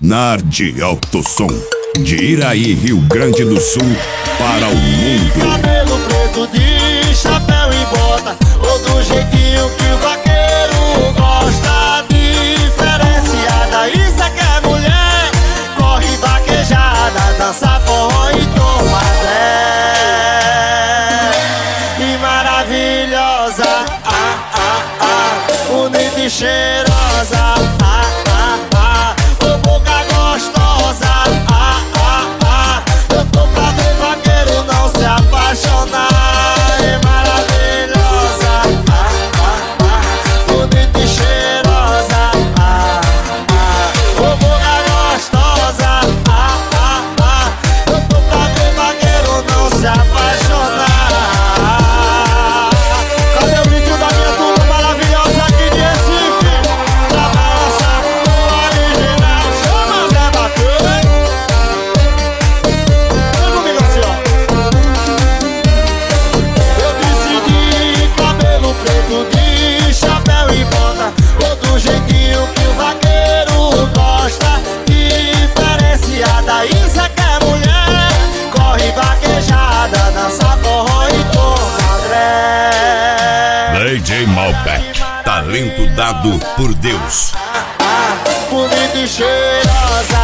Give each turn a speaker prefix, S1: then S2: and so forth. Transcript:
S1: Nardi Alto Som, de Iraí, Rio Grande do Sul, para o mundo.
S2: Cabelo preto de chapéu e bota, ou do jeitinho que o vaqueiro gosta. Diferenciada, isso é que é mulher. Corre vaquejada, dança forró e toma dré. E maravilhosa, bonita e cheirosa, boca gostosa, eu tô pra ver vaqueiro não se apaixonar. É maravilhosa, bonita e cheirosa, boca gostosa, eu tô pra ver vaqueiro não se apaixonar. Cadê o vídeo da minha turma maravilhosa aqui de Recife? Pra balançar o original, chama Zé Bacana. Vem comigo assim, ó. Eu decidi cabelo preto de chapéu e bota, ou do jeitinho que o vaqueiro gosta. Diferenciada, isso é que é mulher. Corre vaquejada, dança forró e toma dré.
S1: DJ Malbec, talento dado por Deus.
S2: Bonita e cheirosa,